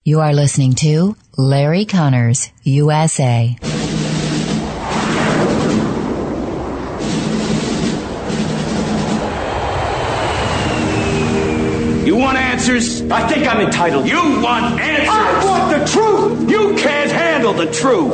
You are listening to Larry Connors, USA. You want answers? I think I'm entitled. You want answers? I want the truth! You can't handle the truth!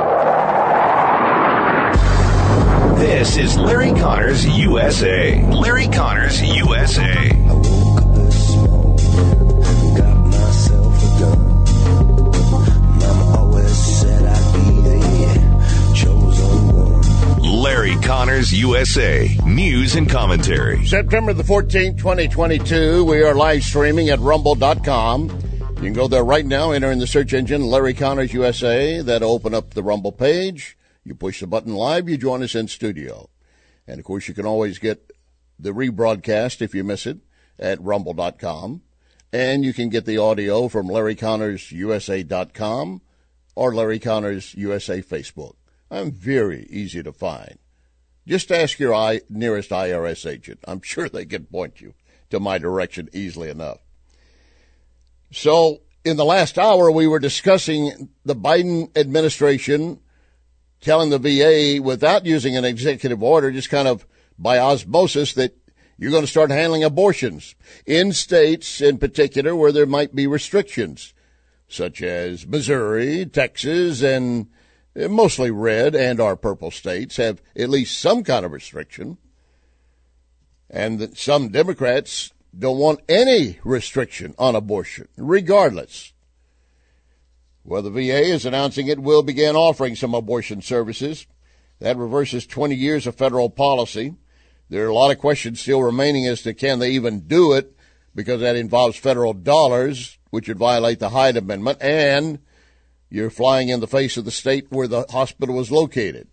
This is Larry Connors, USA. Larry Connors, USA. I woke up this morning, got myself a gun. Mama always said I'd be the chosen one. Larry Connors, USA. News and commentary. September the 14th, 2022. We are live streaming at rumble.com. You can go there right now, enter in the search engine Larry Connors, USA. That'll open up the Rumble page. You push the button live, you join us in studio. And, of course, you can always get the rebroadcast if you miss it at rumble.com. And you can get the audio from LarryConnorsUSA.com or Larry Connors USA Facebook. I'm very easy to find. Just ask your nearest IRS agent. I'm sure they can point you to my direction easily enough. So, in the last hour, we were discussing the Biden administration telling the VA without using an executive order, just kind of by osmosis, that you're going to start handling abortions in states in particular where there might be restrictions, such as Missouri, Texas, and mostly red and our purple states have at least some kind of restriction. And that some Democrats don't want any restriction on abortion, regardless. Well, the VA is announcing it will begin offering some abortion services. That reverses 20 years of federal policy. There are a lot of questions still remaining as to can they even do it, because that involves federal dollars, which would violate the Hyde Amendment, and you're flying in the face of the state where the hospital is located.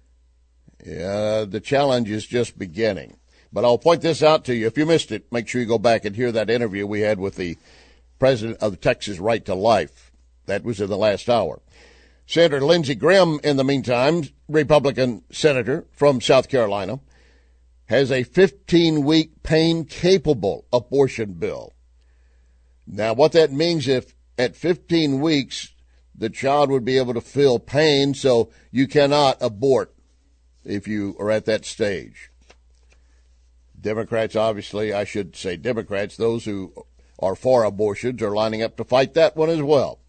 The challenge is just beginning. But I'll point this out to you. If you missed it, make sure you go back and hear that interview we had with the president of Texas Right to Life. That was in the last hour. Senator Lindsey Graham, in the meantime, Republican senator from South Carolina, has a 15-week pain-capable abortion bill. Now, what that means, if at 15 weeks the child would be able to feel pain, so you cannot abort if you are at that stage. Democrats, obviously, I should say Democrats, those who are for abortions are lining up to fight that one as well.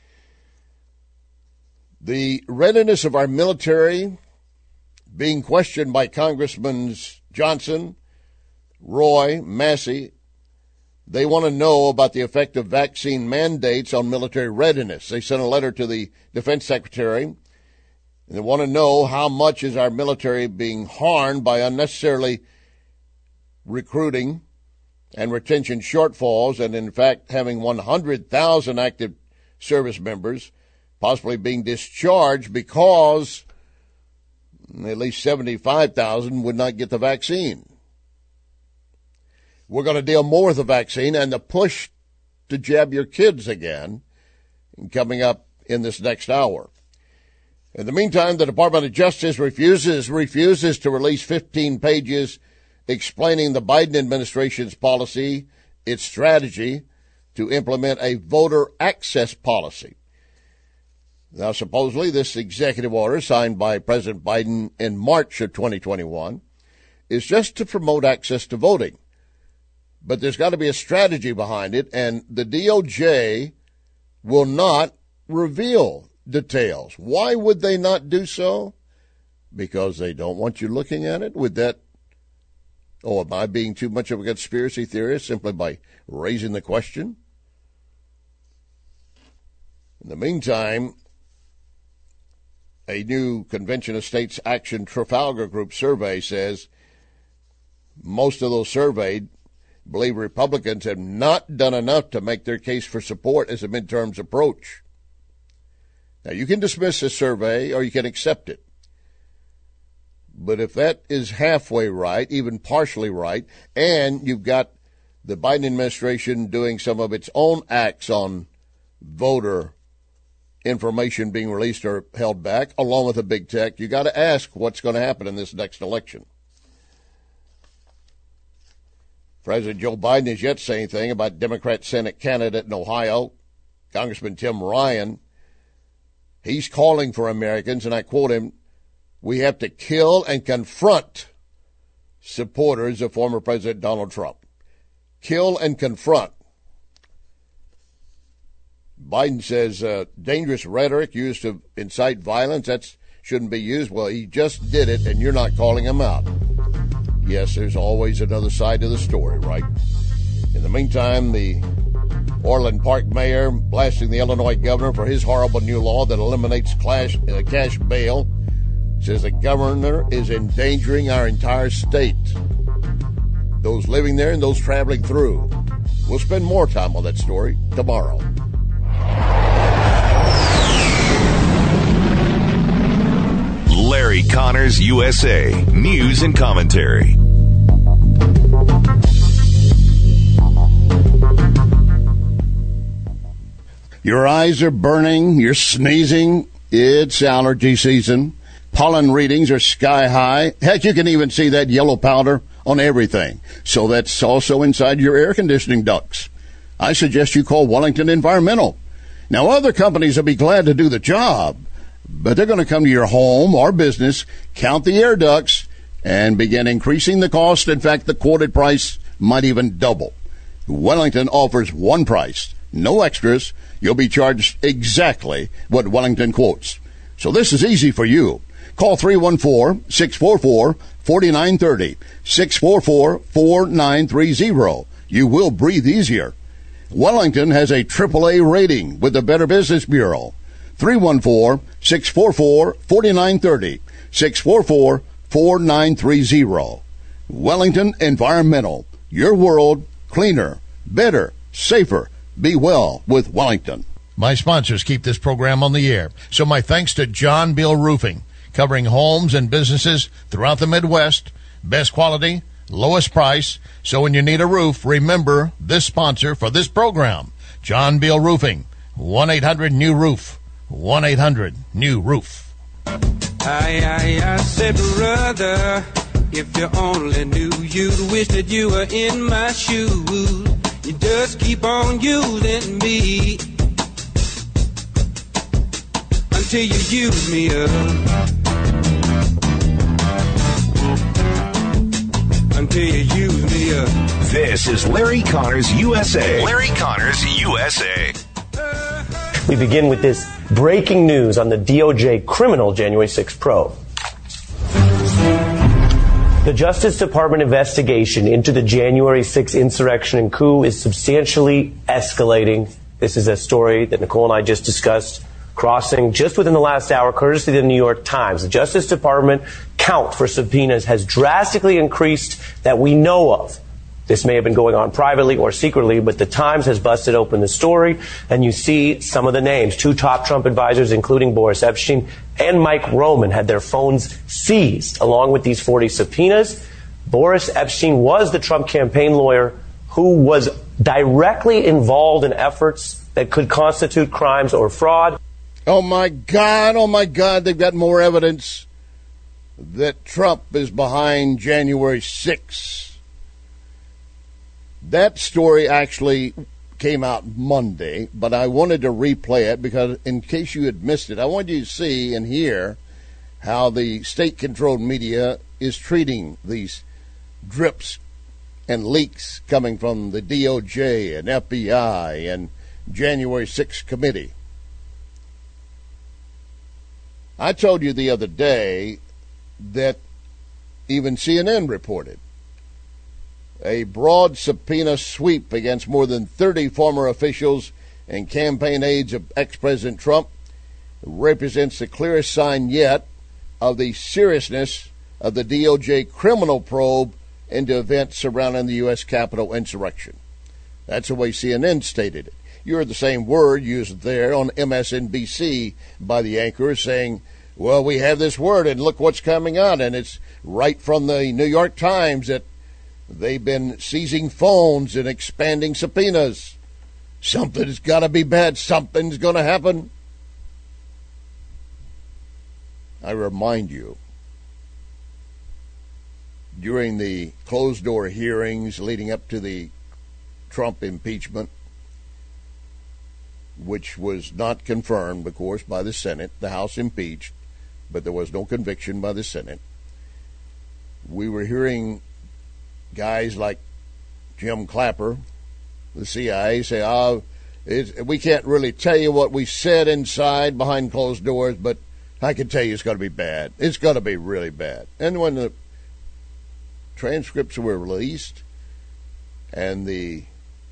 The readiness of our military being questioned by Congressmen Johnson, Roy, Massey. They want to know about the effect of vaccine mandates on military readiness. They sent a letter to the Defense Secretary, and they want to know how much is our military being harmed by unnecessarily recruiting and retention shortfalls, and in fact having 100,000 active service members possibly being discharged because at least 75,000 would not get the vaccine. We're going to deal more with the vaccine and the push to jab your kids again coming up in this next hour. In the meantime, the Department of Justice refuses to release 15 pages explaining the Biden administration's policy, its strategy to implement a voter access policy. Now, supposedly, this executive order signed by President Biden in March of 2021 is just to promote access to voting. But there's got to be a strategy behind it, and the DOJ will not reveal details. Why would they not do so? Because they don't want you looking at it? Would that, am I being too much of a conspiracy theorist simply by raising the question? In the meantime, a new Convention of States Action Trafalgar Group survey says most of those surveyed believe Republicans have not done enough to make their case for support as the midterms approach. Now, you can dismiss this survey or you can accept it. But if that is halfway right, even partially right, and you've got the Biden administration doing some of its own acts on voter information being released or held back, along with the big tech, you got to ask what's going to happen in this next election. President Joe Biden has yet to say anything about Democrat Senate candidate in Ohio, Congressman Tim Ryan, he's calling for Americans, and I quote him, "We have to kill and confront supporters of former President Donald Trump." Kill and confront. Biden says dangerous rhetoric used to incite violence, that shouldn't be used. Well, he just did it, and you're not calling him out. Yes, there's always another side to the story, right? In the meantime, the Orland Park mayor blasting the Illinois governor for his horrible new law that eliminates cash bail, says the governor is endangering our entire state, those living there and those traveling through. We'll spend more time on that story tomorrow. Larry Connors, USA. News and commentary. Your eyes are burning, you're sneezing, it's allergy season. Pollen readings are sky high. Heck, you can even see that yellow powder on everything. So that's also inside your air conditioning ducts. I suggest you call Wellington Environmental. Now, other companies will be glad to do the job, but they're going to come to your home or business, count the air ducts, and begin increasing the cost. In fact, the quoted price might even double. Wellington offers one price, no extras. You'll be charged exactly what Wellington quotes. So this is easy for you. Call 314-644-4930, 644-4930. You will breathe easier. Wellington has a AAA rating with the Better Business Bureau. 314-644-4930, 644-4930. Wellington Environmental. Your world cleaner, better, safer. Be well with Wellington. My sponsors keep this program on the air, so my thanks to John Beal Roofing, covering homes and businesses throughout the Midwest. Best quality, lowest price. So when you need a roof, remember this sponsor for this program, John Beal Roofing, 1-800-NEW-ROOF, 1-800-NEW-ROOF. I said, brother, if you only knew, you'd wish that you were in my shoes. You just keep on using me until you use me up. Until you use me up. This is Larry Connors, USA. Larry Connors, USA. We begin with this breaking news on the DOJ criminal January 6 probe. The Justice Department investigation into the January 6 insurrection and coup is substantially escalating. This is a story that Nicole and I just discussed, crossing just within the last hour, courtesy of the New York Times. The Justice Department count for subpoenas has drastically increased that we know of. This may have been going on privately or secretly, but the Times has busted open the story, and you see some of the names. Two top Trump advisors, including Boris Epshteyn and Mike Roman, had their phones seized along with these 40 subpoenas. Boris Epshteyn was the Trump campaign lawyer who was directly involved in efforts that could constitute crimes or fraud. Oh, my God, they've got more evidence that Trump is behind January 6th. That story actually came out Monday, but I wanted to replay it because in case you had missed it, I wanted you to see and hear how the state-controlled media is treating these drips and leaks coming from the DOJ and FBI and January 6th committee. I told you the other day that even CNN reported a broad subpoena sweep against more than 30 former officials and campaign aides of ex-President Trump represents the clearest sign yet of the seriousness of the DOJ criminal probe into events surrounding the U.S. Capitol insurrection. That's the way CNN stated it. You heard the same word used there on MSNBC by the anchor saying, well, we have this word and look what's coming out. And it's right from the New York Times that they've been seizing phones and expanding subpoenas. Something's got to be bad. Something's going to happen. I remind you, during the closed-door hearings leading up to the Trump impeachment, which was not confirmed, of course, by the Senate. The House impeached, but there was no conviction by the Senate. We were hearing guys like Jim Clapper, the CIA, say, we can't really tell you what we said inside behind closed doors, but I can tell you it's going to be bad. It's going to be really bad. And when the transcripts were released and the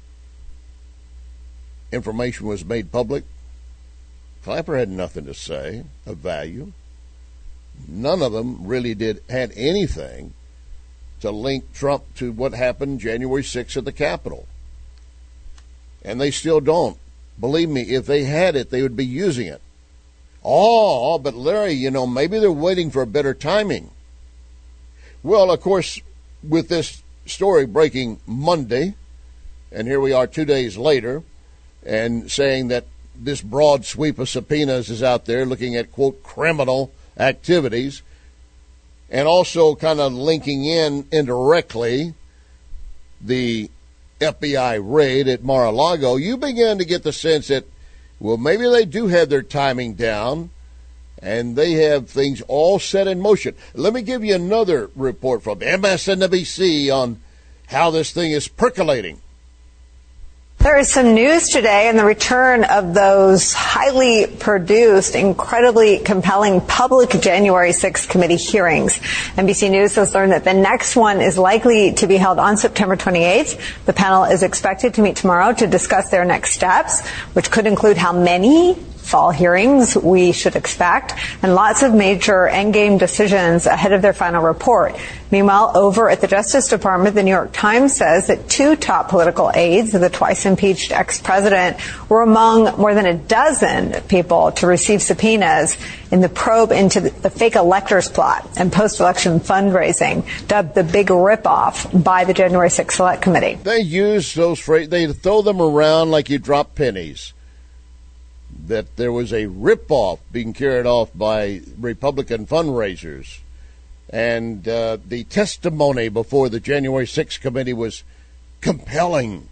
information was made public, Clapper had nothing to say of value. None of them really had anything to link Trump to what happened January 6th at the Capitol. And they still don't. Believe me, if they had it, they would be using it. Oh, but Larry, maybe they're waiting for a better timing. Well, of course, with this story breaking Monday, and here we are 2 days later, and saying that this broad sweep of subpoenas is out there looking at, quote, criminal activities, and also kind of linking in indirectly the FBI raid at Mar-a-Lago, you begin to get the sense that, well, maybe they do have their timing down, and they have things all set in motion. Let me give you another report from MSNBC on how this thing is percolating. There is some news today in the return of those highly produced, incredibly compelling public January 6th committee hearings. NBC News has learned that the next one is likely to be held on September 28th. The panel is expected to meet tomorrow to discuss their next steps, which could include how many fall hearings we should expect, and lots of major endgame decisions ahead of their final report. Meanwhile, over at the Justice Department, the New York Times says that 2 top political aides of the twice-impeached ex-president were among more than a dozen people to receive subpoenas in the probe into the fake electors plot and post-election fundraising, dubbed the big ripoff by the January 6th Select Committee. They use those phrases, they throw them around like you drop pennies. That there was a ripoff being carried off by Republican fundraisers. And the testimony before the January 6th committee was compelling.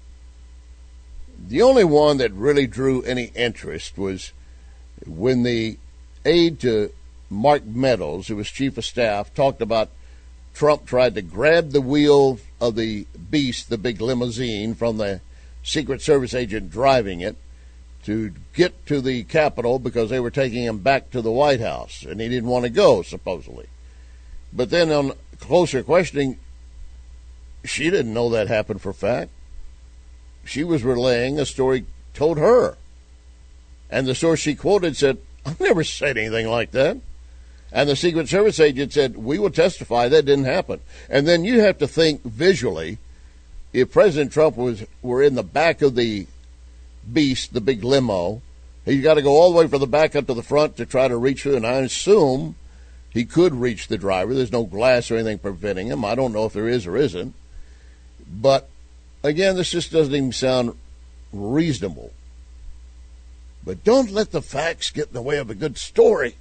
The only one that really drew any interest was when the aide to Mark Meadows, who was chief of staff, talked about Trump tried to grab the wheel of the beast, the big limousine, from the Secret Service agent driving it, to get to the Capitol because they were taking him back to the White House, and he didn't want to go, supposedly. But then on closer questioning, she didn't know that happened for a fact. She was relaying a story told her. And the source she quoted said, "I've never said anything like that." And the Secret Service agent said, "We will testify that didn't happen." And then you have to think visually, if President Trump were in the back of the beast, the big limo, he's got to go all the way from the back up to the front to try to reach her, and I assume he could reach the driver. There's no glass or anything preventing him. I don't know if there is or isn't. But, again, this just doesn't even sound reasonable. But don't let the facts get in the way of a good story.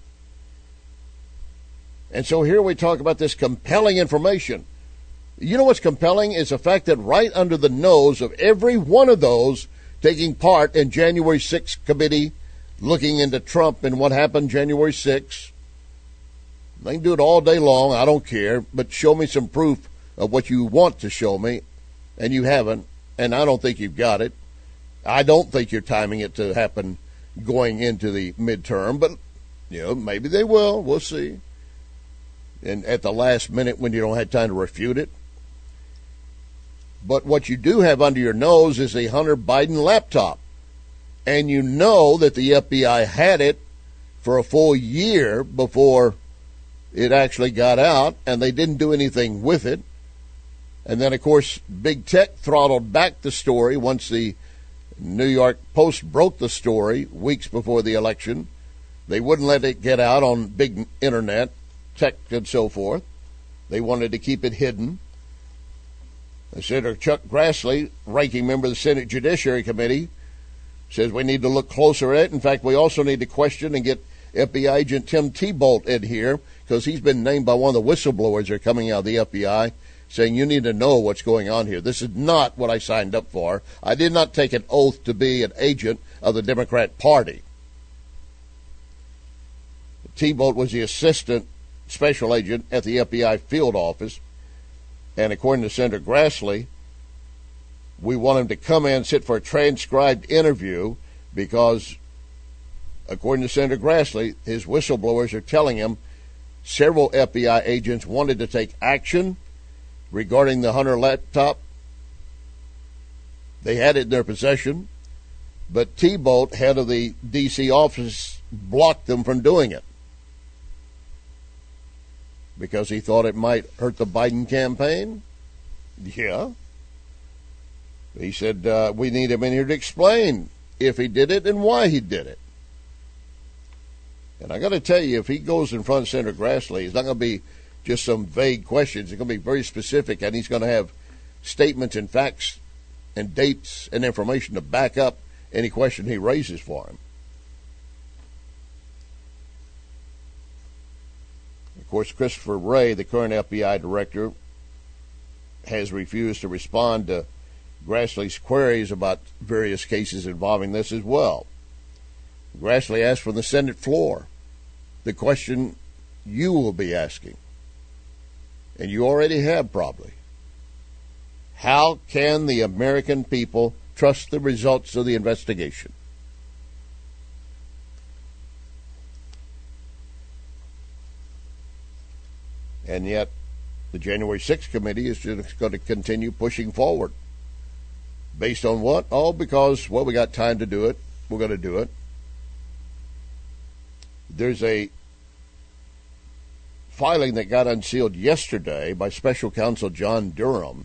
And so here we talk about this compelling information. You know what's compelling is the fact that right under the nose of every one of those taking part in January 6th committee, looking into Trump and what happened January 6th. They can do it all day long. I don't care. But show me some proof of what you want to show me, and you haven't, and I don't think you've got it. I don't think you're timing it to happen going into the midterm, but, maybe they will. We'll see. And at the last minute when you don't have time to refute it. But what you do have under your nose is a Hunter Biden laptop. And you know that the FBI had it for a full year before it actually got out, and they didn't do anything with it. And then, of course, Big Tech throttled back the story once the New York Post broke the story weeks before the election. They wouldn't let it get out on big internet, tech and so forth. They wanted to keep it hidden. Senator Chuck Grassley, ranking member of the Senate Judiciary Committee, says we need to look closer at it. In fact, we also need to question and get FBI agent Tim Thibault in here because he's been named by one of the whistleblowers that are coming out of the FBI saying you need to know what's going on here. This is not what I signed up for. I did not take an oath to be an agent of the Democrat Party. Thibault was the assistant special agent at the FBI field office, and according to Senator Grassley, we want him to come in and sit for a transcribed interview because, according to Senator Grassley, his whistleblowers are telling him several FBI agents wanted to take action regarding the Hunter laptop. They had it in their possession, but Thibault, head of the D.C. office, blocked them from doing it because he thought it might hurt the Biden campaign. Yeah. He said, we need him in here to explain if he did it and why he did it. And I got to tell you, if he goes in front of Senator Grassley, it's not going to be just some vague questions. It's going to be very specific, and he's going to have statements and facts and dates and information to back up any question he raises for him. Of course, Christopher Wray, the current FBI director, has refused to respond to Grassley's queries about various cases involving this as well. Grassley asked from the Senate floor the question you will be asking, and you already have probably. How can the American people trust the results of the investigation? And yet, the January 6th committee is just going to continue pushing forward. Based on what? Oh, because, well, we got time to do it. We're going to do it. There's a filing that got unsealed yesterday by Special Counsel John Durham.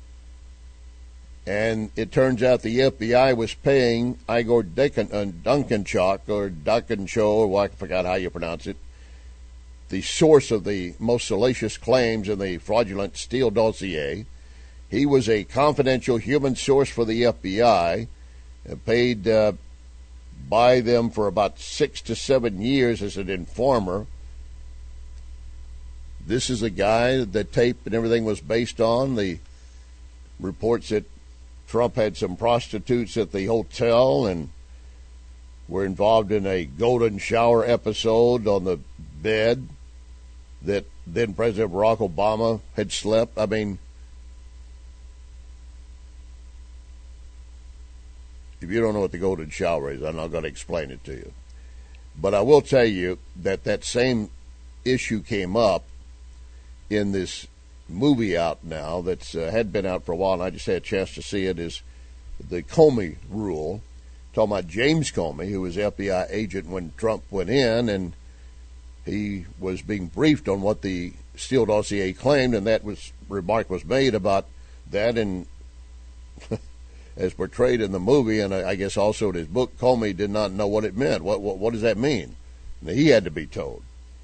And it turns out the FBI was paying Igor Dunkanchuk, or Dunkanshow, or I forgot how you pronounce it, the source of the most salacious claims in the fraudulent Steele dossier. He was a confidential human source for the FBI, paid by them for about 6 to 7 years as an informer. This is a guy that tape and everything was based on. The reports that Trump had some prostitutes at the hotel and were involved in a golden shower episode on the bed that then President Barack Obama had slept. I mean, if you don't know what the golden shower is, I'm not going to explain it to you. But I will tell you that that same issue came up in this movie out now that's had been out for a while, and I just had a chance to see it, is the Comey rule. Talking about James Comey, who was FBI agent when Trump went in, and he was being briefed on what the Steele dossier claimed, and that remark was made about that, and as portrayed in the movie, and I guess also in his book, Comey did not know what it meant. What does that mean? He had to be told.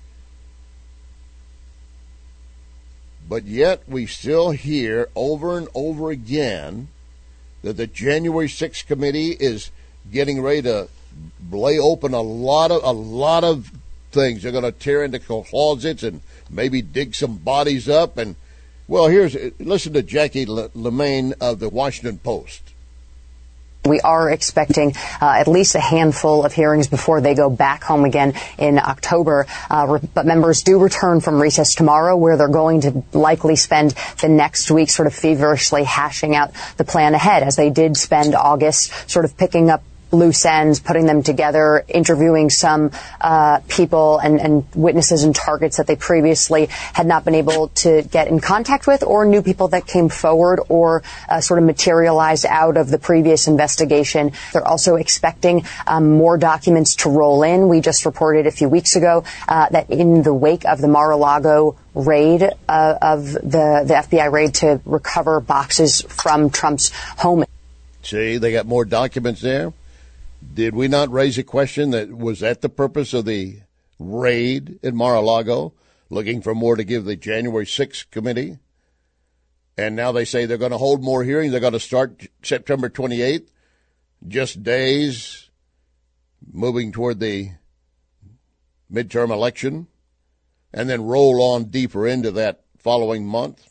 But yet we still hear over and over again that the January 6th committee is getting ready to lay open a lot of things. They're going to tear into closets and maybe dig some bodies up. And, well, listen to Jackie LeMain of the Washington Post. We are expecting at least a handful of hearings before they go back home again in October. But members do return from recess tomorrow, where they're going to likely spend the next week sort of feverishly hashing out the plan ahead, as they did spend August sort of picking up loose ends, putting them together, interviewing some people and witnesses and targets that they previously had not been able to get in contact with, or new people that came forward or sort of materialized out of the previous investigation. They're also expecting more documents to roll in. We just reported a few weeks ago that in the wake of the Mar-a-Lago raid of the FBI raid to recover boxes from Trump's home. See, they got more documents there. Did we not raise a question that was that the purpose of the raid in Mar-a-Lago, looking for more to give the January 6th committee? And now they say they're going to hold more hearings. They're going to start September 28th, just days moving toward the midterm election, and then roll on deeper into that following month.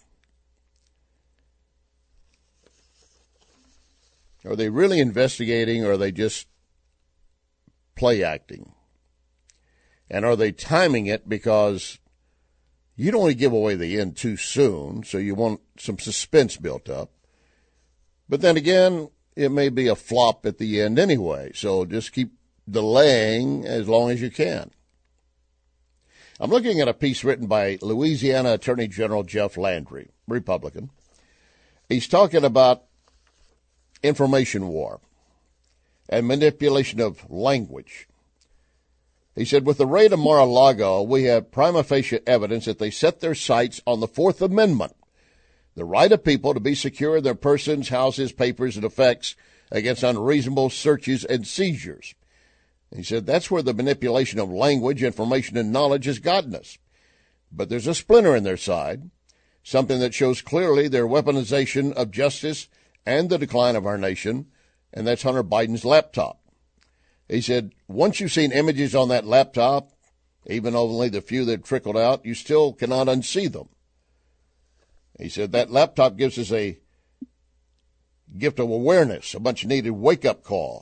Are they really investigating, or are they just play acting? And are they timing it because you don't want to give away the end too soon, so you want some suspense built up? But then again, it may be a flop at the end anyway, so just keep delaying as long as you can. I'm looking at a piece written by Louisiana Attorney General Jeff Landry, Republican. He's talking about information war and manipulation of language. He said, with the raid of Mar-a-Lago, we have prima facie evidence that they set their sights on the Fourth Amendment, the right of people to be secure in their persons, houses, papers, and effects against unreasonable searches and seizures. He said, that's where the manipulation of language, information, and knowledge has gotten us. But there's a splinter in their side, something that shows clearly their weaponization of justice and the decline of our nation, and that's Hunter Biden's laptop. He said, once you've seen images on that laptop, even only the few that trickled out, you still cannot unsee them. He said, that laptop gives us a gift of awareness, a much needed wake-up call.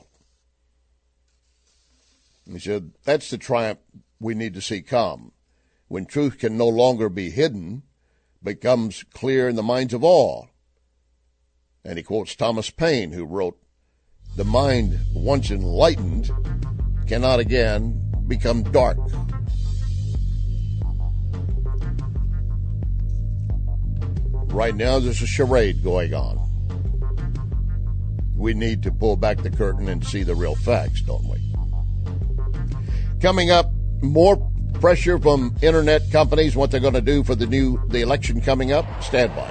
He said, that's the triumph we need to see come, when truth can no longer be hidden, becomes clear in the minds of all. And he quotes Thomas Paine, who wrote, the mind, once enlightened, cannot again become dark. Right now, there's a charade going on. We need to pull back the curtain and see the real facts, don't we? Coming up, more pressure from internet companies, what they're going to do for the election coming up. Stand by.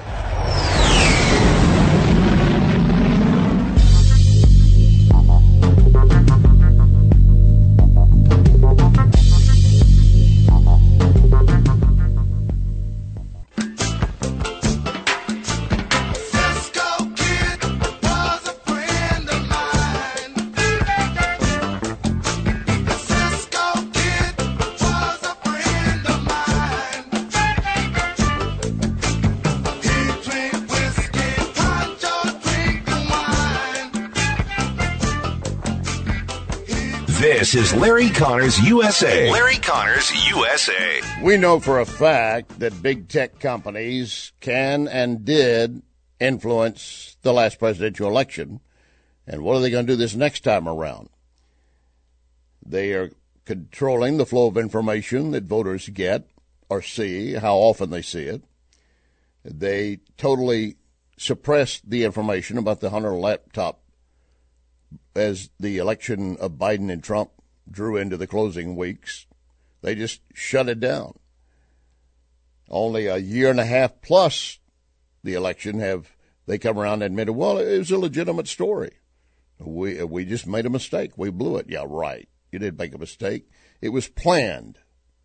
This is Larry Connors USA. Larry Connors USA. We know for a fact that big tech companies can and did influence the last presidential election. And what are they going to do this next time around? They are controlling the flow of information that voters get or see, how often they see it. They totally suppressed the information about the Hunter laptop as the election of Biden and Trump drew into the closing weeks. They just shut it down. Only a year and a half plus the election have they come around and admitted, well, it was a legitimate story. We just made a mistake. We blew it. Yeah, right. You didn't make a mistake. It was planned.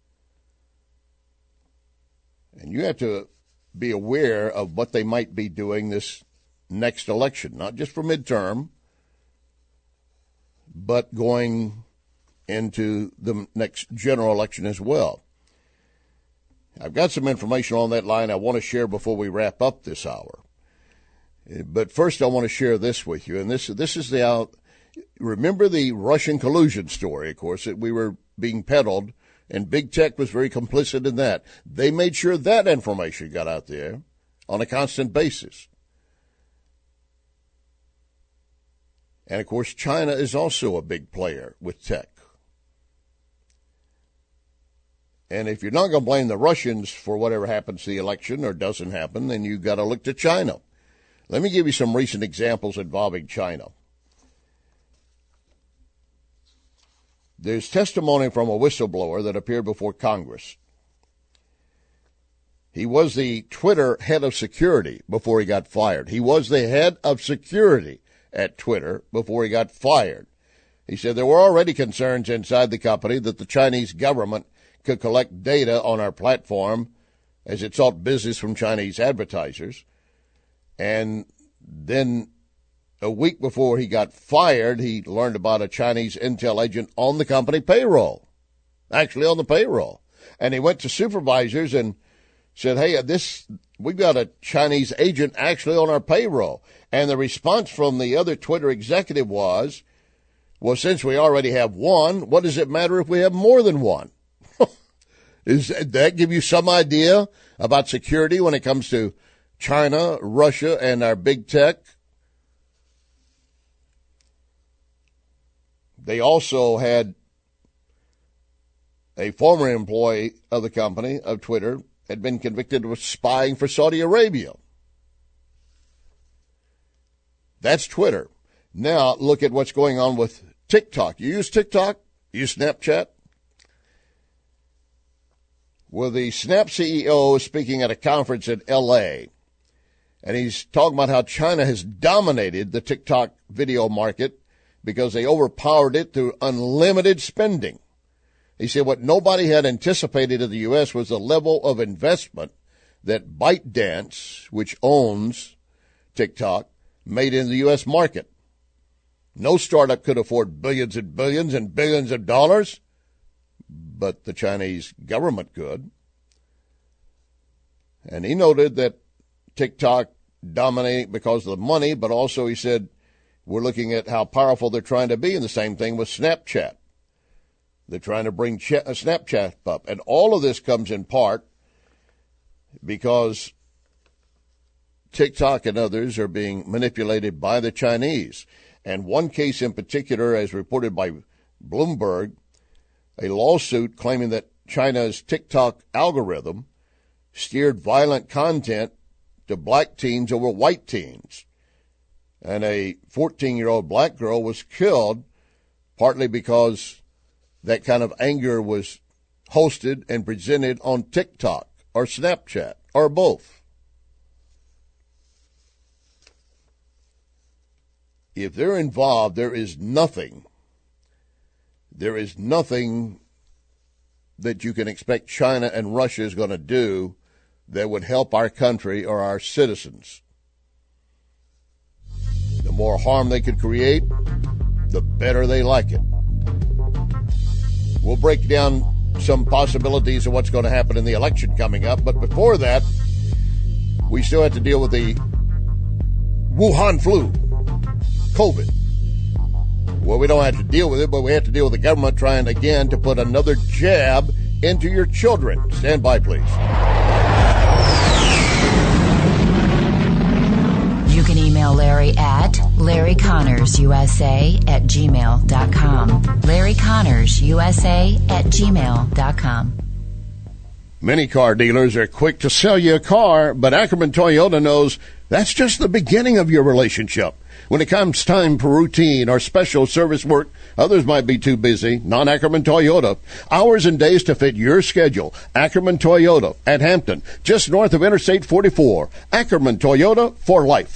And you have to be aware of what they might be doing this next election, not just for midterm, but going into the next general election as well. I've got some information on that line I want to share before we wrap up this hour. But first I want to share this with you, and this is remember the Russian collusion story, of course, that we were being peddled, and big tech was very complicit in that. They made sure that information got out there on a constant basis. And, of course, China is also a big player with tech. And if you're not going to blame the Russians for whatever happens to the election or doesn't happen, then you've got to look to China. Let me give you some recent examples involving China. There's testimony from a whistleblower that appeared before Congress. He was the Twitter head of security before he got fired. He was the head of security at Twitter before he got fired. He said there were already concerns inside the company that the Chinese government could collect data on our platform as it sought business from Chinese advertisers. And then a week before he got fired, he learned about a Chinese intel agent on the company payroll, actually on the payroll. And he went to supervisors and said, hey, we've got a Chinese agent actually on our payroll. And the response from the other Twitter executive was, Well, since we already have one, what does it matter if we have more than one? Does that give you some idea about security when it comes to China, Russia, and our big tech? They also had a former employee of the company, of Twitter, had been convicted of spying for Saudi Arabia. That's Twitter. Now look at what's going on with TikTok. You use TikTok? You use Snapchat? Well, the Snap CEO is speaking at a conference in L.A., and he's talking about how China has dominated the TikTok video market because they overpowered it through unlimited spending. He said what nobody had anticipated in the U.S. was the level of investment that ByteDance, which owns TikTok, made in the U.S. market. No startup could afford billions and billions and billions of dollars, but the Chinese government could. And he noted that TikTok dominating because of the money, but also he said we're looking at how powerful they're trying to be, and the same thing with Snapchat. They're trying to bring Snapchat up. And all of this comes in part because TikTok and others are being manipulated by the Chinese. And one case in particular, as reported by Bloomberg, a lawsuit claiming that China's TikTok algorithm steered violent content to black teens over white teens. And a 14-year-old black girl was killed partly because that kind of anger was hosted and presented on TikTok or Snapchat or both. If they're involved, there is nothing that you can expect China and Russia is going to do that would help our country or our citizens. The more harm they could create, the better they like it. We'll break down some possibilities of what's going to happen in the election coming up, but before that, we still have to deal with the Wuhan flu, COVID. Well, we don't have to deal with it, but we have to deal with the government trying again to put another jab into your children. Stand by, please. You can email Larry at LarryConnorsUSA@gmail.com. LarryConnorsUSA@gmail.com. Many car dealers are quick to sell you a car, but Ackerman Toyota knows that's just the beginning of your relationship. When it comes time for routine or special service work, others might be too busy. Not Ackerman Toyota. Hours and days to fit your schedule. Ackerman Toyota at Hampton, just north of Interstate 44. Ackerman Toyota for life.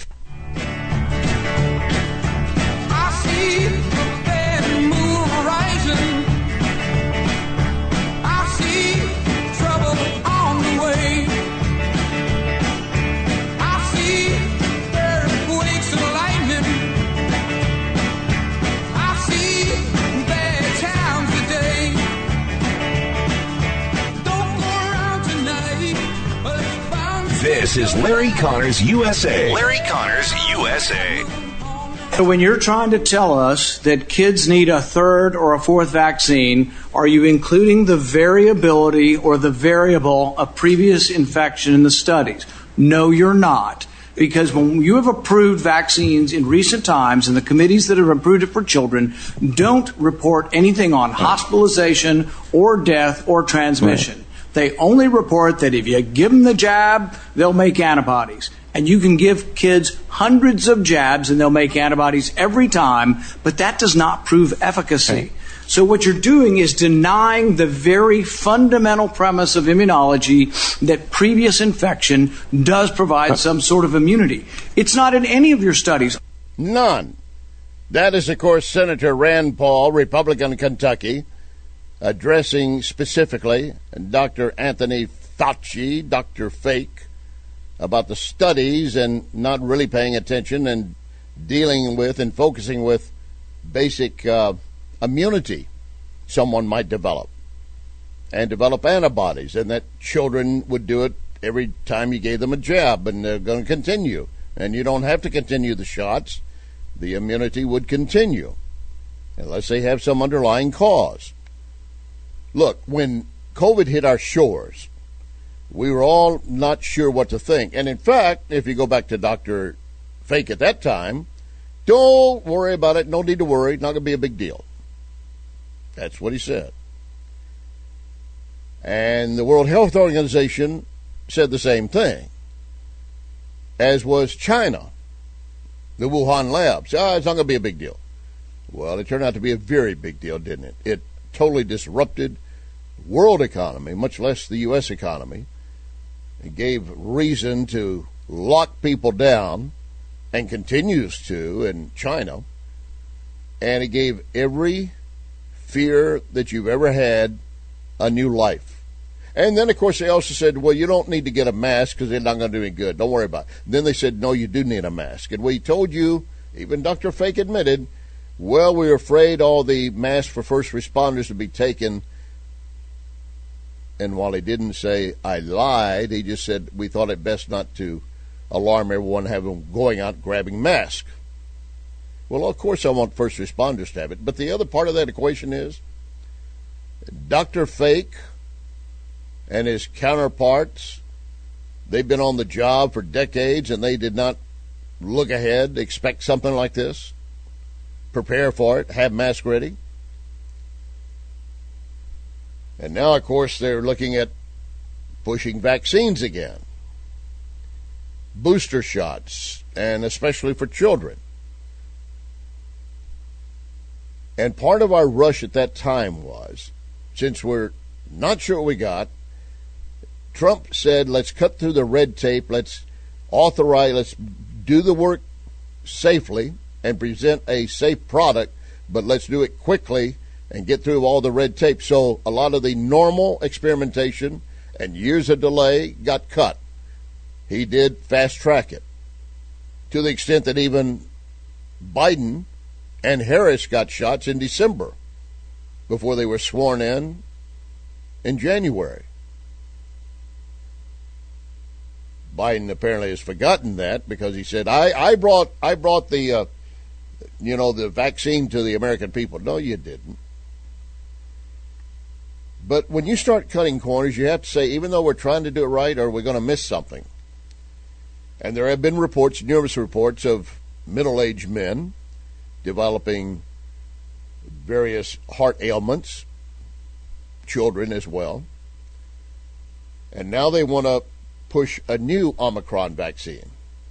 This is Larry Connors USA. Larry Connors USA. When you're trying to tell us that kids need a third or a fourth vaccine, are you including the variability or the variable of previous infection in the studies? No, you're not. Because when you have approved vaccines in recent times, and the committees that have approved it for children don't report anything on hospitalization or death or transmission. Right. They only report that if you give them the jab, they'll make antibodies. And you can give kids hundreds of jabs and they'll make antibodies every time, but that does not prove efficacy. Okay. So what you're doing is denying the very fundamental premise of immunology that previous infection does provide some sort of immunity. It's not in any of your studies. None. That is, of course, Senator Rand Paul, Republican of Kentucky, addressing specifically Dr. Anthony Fauci, Dr. Fake, about the studies and not really paying attention and dealing with and focusing with basic immunity someone might develop and develop antibodies, and that children would do it every time you gave them a jab, and they're going to continue. And you don't have to continue the shots. The immunity would continue. unless they have some underlying cause. Look, when COVID hit our shores, we were all not sure what to think. And in fact, if you go back to Dr. Fake at that time, don't worry about it. No need to worry. Not going to be a big deal. That's what he said. And the World Health Organization said the same thing, as was China, the Wuhan labs. It's not going to be a big deal. Well, it turned out to be a very big deal, didn't it? It totally disrupted the world economy, much less the U.S. economy. It gave reason to lock people down, and continues to in China. And it gave every fear that you've ever had a new life. And then, of course, they also said, well, you don't need to get a mask because they're not going to do any good. Don't worry about it. Then they said, no, you do need a mask. And we told you, even Dr. Fake admitted, well, we were afraid all the masks for first responders would be taken. And while he didn't say, I lied, he just said, we thought it best not to alarm everyone, have them going out grabbing masks. Well, of course I want first responders to have it. But the other part of that equation is Dr. Fake and his counterparts, they've been on the job for decades and they did not look ahead, expect something like this, prepare for it, have masks ready. And now, of course, they're looking at pushing vaccines again, booster shots, and especially for children. And part of our rush at that time was, since we're not sure what we got, Trump said, let's cut through the red tape, let's do the work safely and present a safe product, but let's do it quickly and get through all the red tape. So a lot of the normal experimentation and years of delay got cut. He did fast track it to the extent that even Biden and Harris got shots in December before they were sworn in January. Biden apparently has forgotten that because he said, I brought the the vaccine to the American people. No, you didn't. But when you start cutting corners, you have to say, even though we're trying to do it right, are we going to miss something? And there have been reports, numerous reports of middle-aged men developing various heart ailments, children as well. And now they want to push a new Omicron vaccine.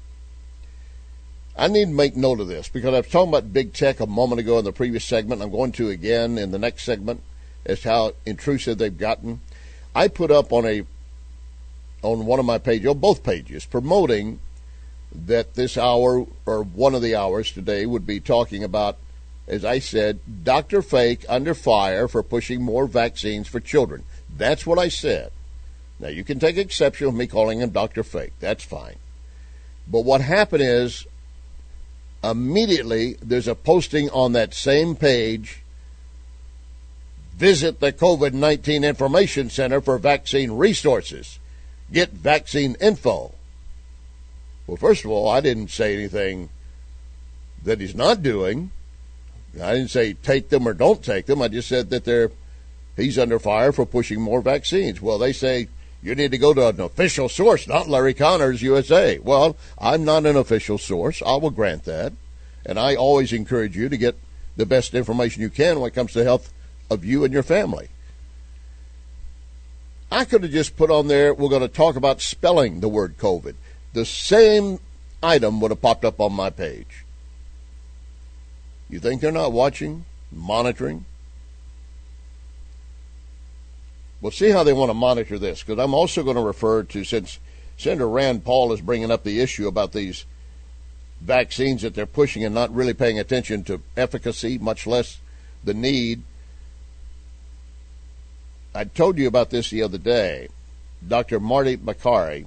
I need to make note of this because I was talking about big tech a moment ago in the previous segment. I'm going to again in the next segment as to how intrusive they've gotten. I put up on one of my pages, on both pages, promoting that this hour or one of the hours today would be talking about, as I said, Dr. Fake under fire for pushing more vaccines for children. That's what I said. Now, you can take exception with me calling him Dr. Fake. That's fine. But what happened is, immediately, there's a posting on that same page, visit the COVID-19 Information Center for vaccine resources. Get vaccine info. Well, first of all, I didn't say anything that he's not doing. I didn't say take them or don't take them. I just said that he's under fire for pushing more vaccines. Well, they say you need to go to an official source, not Larry Connors USA. Well, I'm not an official source. I will grant that. And I always encourage you to get the best information you can when it comes to the health of you and your family. I could have just put on there, we're going to talk about spelling the word COVID. The same item would have popped up on my page. You think they're not watching, monitoring? We'll see how they want to monitor this, because I'm also going to refer to, since Senator Rand Paul is bringing up the issue about these vaccines that they're pushing and not really paying attention to efficacy, much less the need. I told you about this the other day. Dr. Marty Makary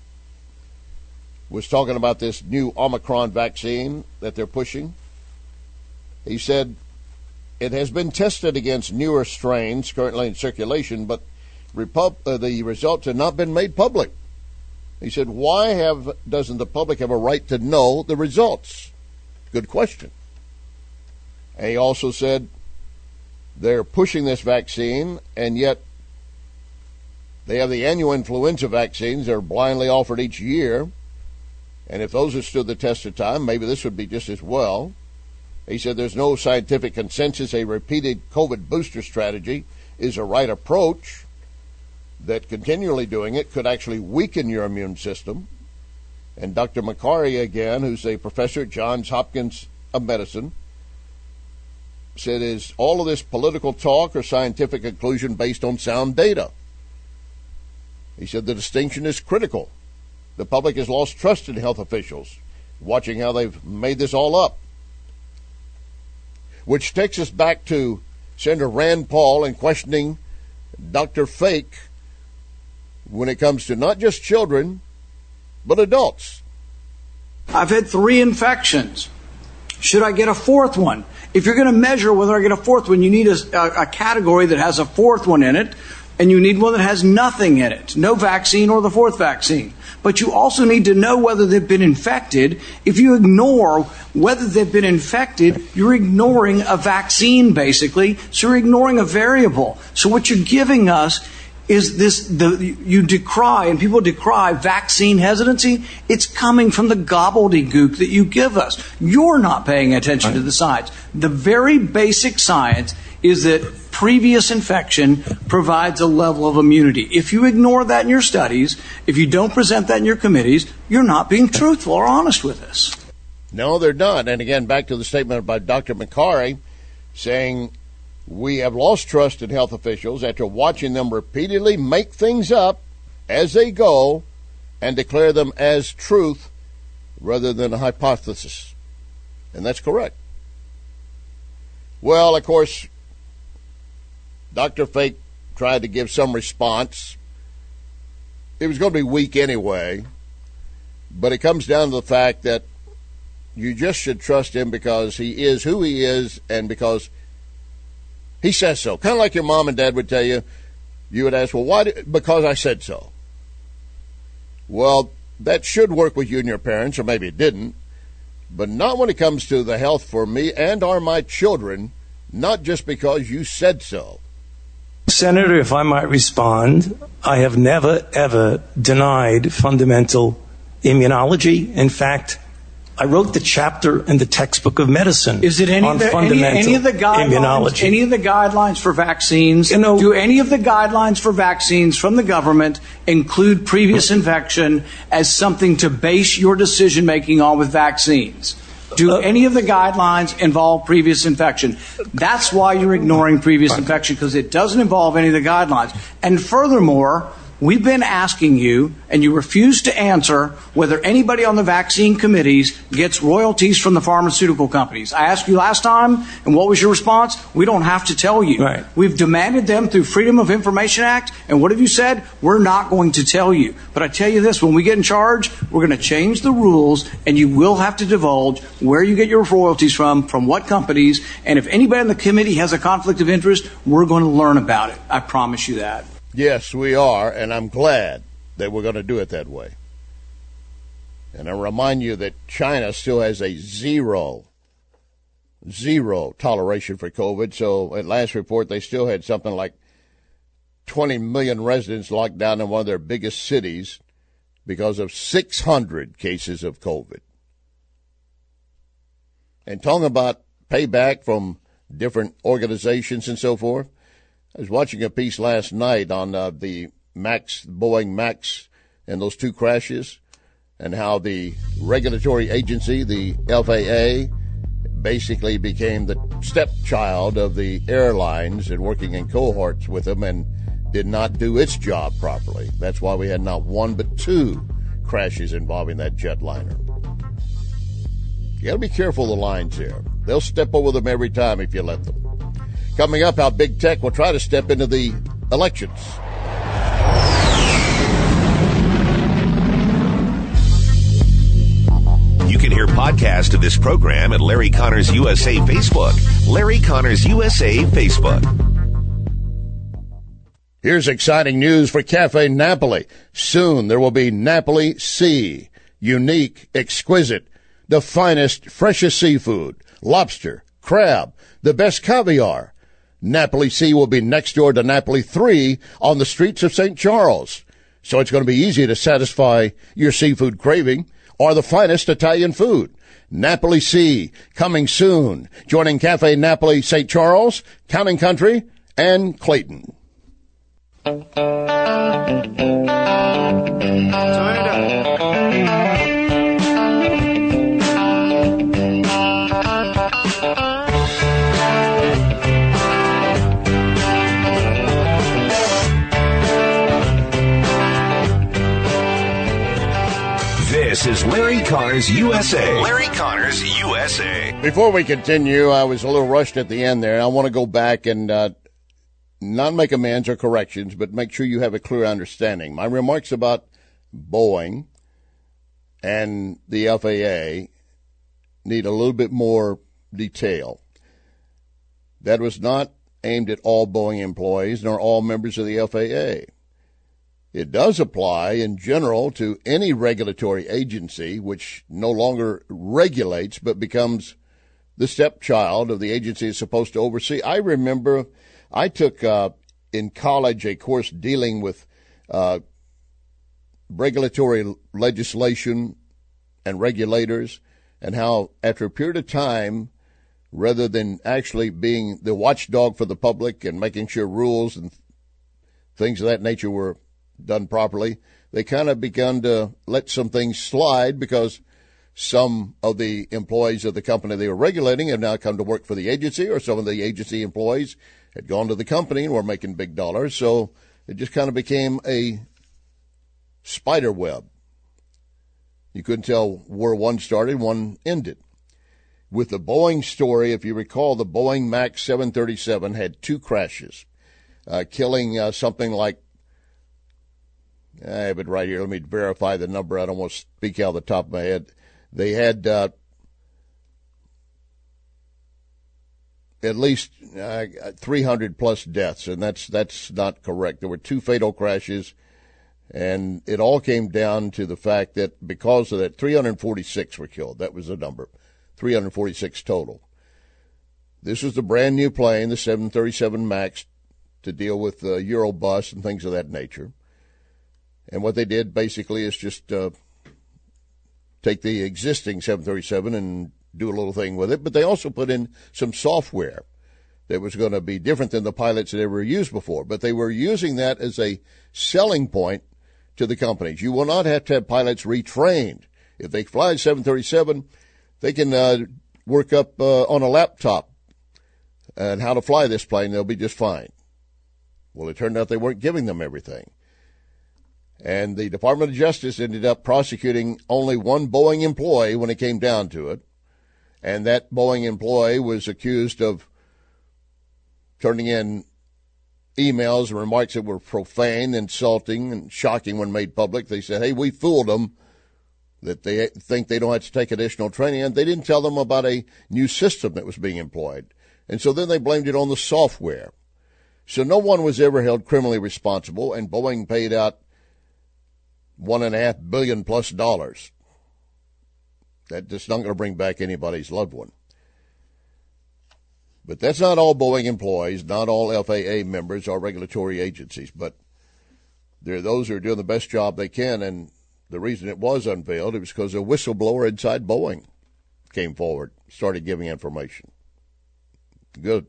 was talking about this new Omicron vaccine that they're pushing. He said it has been tested against newer strains currently in circulation, but the results have not been made public. He said, why doesn't the public have a right to know the results? Good question. And he also said they're pushing this vaccine, and yet they have the annual influenza vaccines that are blindly offered each year. And if those have stood the test of time, maybe this would be just as well. He said there's no scientific consensus a repeated COVID booster strategy is a right approach, that continually doing it could actually weaken your immune system. And Dr. Makary, again, who's a professor at Johns Hopkins of Medicine, said, is all of this political talk or scientific conclusion based on sound data? He said the distinction is critical. The public has lost trust in health officials, watching how they've made this all up. Which takes us back to Senator Rand Paul and questioning Dr. Fake when it comes to not just children, but adults. I've had 3 infections. Should I get a 4th one? If you're going to measure whether I get a 4th one, you need a category that has a 4th one in it, and you need one that has nothing in it, no vaccine or the 4th vaccine. But you also need to know whether they've been infected. If you ignore whether they've been infected, you're ignoring a vaccine, basically. So you're ignoring a variable. So what you're giving us is this, you decry, and people decry vaccine hesitancy. It's coming from the gobbledygook that you give us. You're not paying attention to the science. The very basic science is that previous infection provides a level of immunity. If you ignore that in your studies, if you don't present that in your committees, you're not being truthful or honest with us. No, they're not. And again, back to the statement by Dr. Makary saying we have lost trust in health officials after watching them repeatedly make things up as they go and declare them as truth rather than a hypothesis. And that's correct. Well, of course, Dr. Fake tried to give some response. It was going to be weak anyway, but it comes down to the fact that you just should trust him because he is who he is and because he says so. Kind of like your mom and dad would tell you. You would ask, well, why? Because I said so. Well, that should work with you and your parents, or maybe it didn't, but not when it comes to the health for me and or my children, not just because you said so. Senator, if I might respond, I have never, ever denied fundamental immunology. In fact, I wrote the chapter in the textbook of medicine Is it on fundamental any of the guidelines, immunology. Any of the guidelines for vaccines? Do any of the guidelines for vaccines from the government include previous infection as something to base your decision making on with vaccines? Do any of the guidelines involve previous infection? That's why you're ignoring previous infection, because it doesn't involve any of the guidelines. And furthermore, we've been asking you, and you refuse to answer, whether anybody on the vaccine committees gets royalties from the pharmaceutical companies. I asked you last time, and what was your response? We don't have to tell you. Right. We've demanded them through Freedom of Information Act, and what have you said? We're not going to tell you. But I tell you this, when we get in charge, we're going to change the rules, and you will have to divulge where you get your royalties from what companies, and if anybody on the committee has a conflict of interest, we're going to learn about it. I promise you that. Yes, we are, and I'm glad that we're going to do it that way. And I remind you that China still has a zero toleration for COVID. So at last report, they still had something like 20 million residents locked down in one of their biggest cities because of 600 cases of COVID. And talking about payback from different organizations and so forth, I was watching a piece last night on the Boeing Max and those 2 crashes and how the regulatory agency, the FAA, basically became the stepchild of the airlines and working in cohorts with them and did not do its job properly. That's why we had not 1 but 2 crashes involving that jetliner. You got to be careful of the lines here. They'll step over them every time if you let them. Coming up, how big tech will try to step into the elections. You can hear podcast of this program at Larry Connors USA Facebook. Larry Connors USA Facebook. Here's exciting news for Cafe Napoli. Soon there will be Napoli Sea. Unique, exquisite, the finest, freshest seafood, lobster, crab, the best caviar. Napoli Sea will be next door to Napoli 3 on the streets of St. Charles. So it's going to be easy to satisfy your seafood craving or the finest Italian food. Napoli Sea, coming soon, joining Cafe Napoli St. Charles, Town & Country, and Clayton. Turn it up. This is Larry Connors USA. Larry Connors USA. Before we continue, I was a little rushed at the end there. I want to go back and not make amends or corrections, but make sure you have a clear understanding. My remarks about Boeing and the FAA need a little bit more detail. That was not aimed at all Boeing employees nor all members of the FAA. It does apply in general to any regulatory agency which no longer regulates but becomes the stepchild of the agency it's supposed to oversee. I remember I took in college a course dealing with regulatory legislation and regulators, and how after a period of time, rather than actually being the watchdog for the public and making sure rules and things of that nature were done properly, they kind of begun to let some things slide because some of the employees of the company they were regulating have now come to work for the agency, or some of the agency employees had gone to the company and were making big dollars. So it just kind of became a spider web. You couldn't tell where one started, one ended. With the Boeing story, if you recall, the Boeing MAX 737 had 2 crashes, killing something like, I have it right here. Let me verify the number. I don't want to speak out of the top of my head. They had at least 300 plus deaths, and that's not correct. There were 2 fatal crashes, and it all came down to the fact that because of that, 346 were killed. That was the number, 346 total. This was the brand new plane, the 737 MAX, to deal with Eurobus and things of that nature. And what they did basically is just take the existing 737 and do a little thing with it. But they also put in some software that was going to be different than the pilots had ever used before. But they were using that as a selling point to the companies. You will not have to have pilots retrained. If they fly a 737, they can work up on a laptop and how to fly this plane. They'll be just fine. Well, it turned out they weren't giving them everything. And the Department of Justice ended up prosecuting only one Boeing employee when it came down to it. And that Boeing employee was accused of turning in emails and remarks that were profane, insulting, and shocking when made public. They said, hey, we fooled them, that they think they don't have to take additional training. And they didn't tell them about a new system that was being employed. And so then they blamed it on the software. So no one was ever held criminally responsible, and Boeing paid out $1.5 billion plus. That's not going to bring back anybody's loved one. But that's not all Boeing employees, not all FAA members or regulatory agencies, but there are those who are doing the best job they can, and the reason it was unveiled, it was because a whistleblower inside Boeing came forward, started giving information. Good.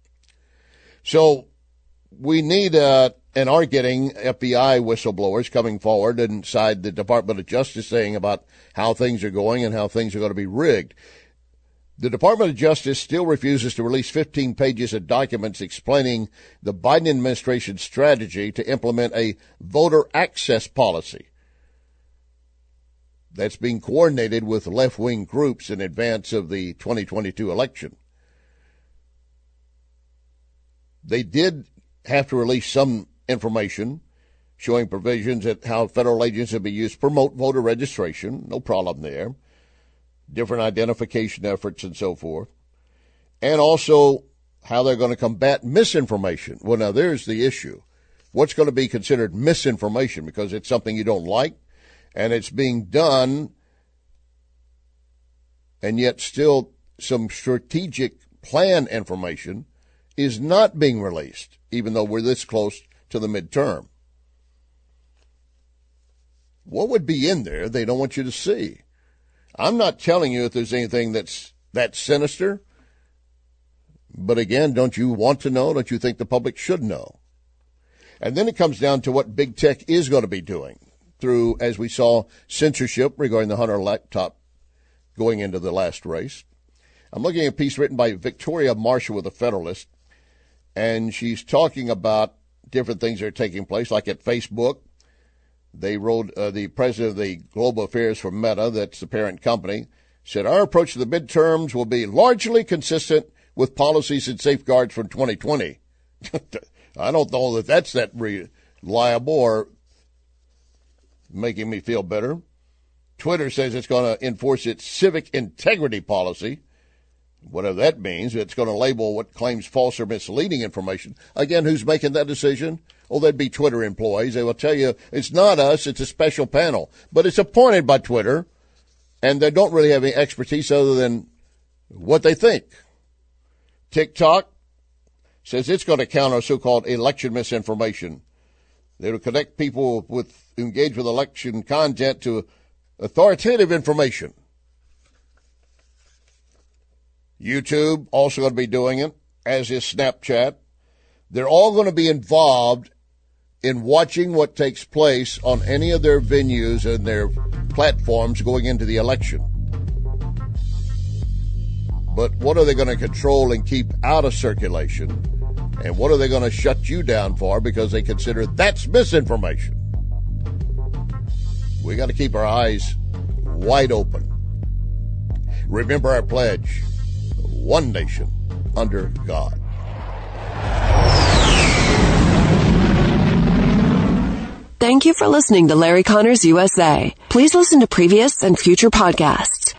So we need and are getting FBI whistleblowers coming forward inside the Department of Justice saying about how things are going and how things are going to be rigged. The Department of Justice still refuses to release 15 pages of documents explaining the Biden administration's strategy to implement a voter access policy that's being coordinated with left-wing groups in advance of the 2022 election. They did have to release some information showing provisions at how federal agents will be used to promote voter registration. No problem there. Different identification efforts and so forth. And also how they're going to combat misinformation. Well, now there's the issue. What's going to be considered misinformation? Because it's something you don't like and it's being done, and yet still some strategic plan information is not being released, even though we're this close to the midterm. What would be in there they don't want you to see? I'm not telling you if there's anything that's that sinister, but again, don't you want to know? Don't you think the public should know? And then it comes down to what big tech is going to be doing through, as we saw, censorship regarding the Hunter laptop going into the last race. I'm looking at a piece written by Victoria Marshall with The Federalist, and she's talking about different things that are taking place, like at Facebook. They wrote, the president of the Global Affairs for Meta, that's the parent company, said, our approach to the midterms will be largely consistent with policies and safeguards from 2020. I don't know that that's that reliable or making me feel better. Twitter says it's going to enforce its civic integrity policy, whatever that means. It's going to label what claims false or misleading information. Again, who's making that decision? Oh, that'd be Twitter employees. They will tell you it's not us, it's a special panel. But it's appointed by Twitter, and they don't really have any expertise other than what they think. TikTok says it's going to counter so-called election misinformation. They will connect people with engaged with election content to authoritative information. YouTube also going to be doing it, as is Snapchat. They're all going to be involved in watching what takes place on any of their venues and their platforms going into the election. But what are they going to control and keep out of circulation? And what are they going to shut you down for because they consider that's misinformation? We got to keep our eyes wide open. Remember our pledge, one nation under God. Thank you for listening to Larry Connors USA. Please listen to previous and future podcasts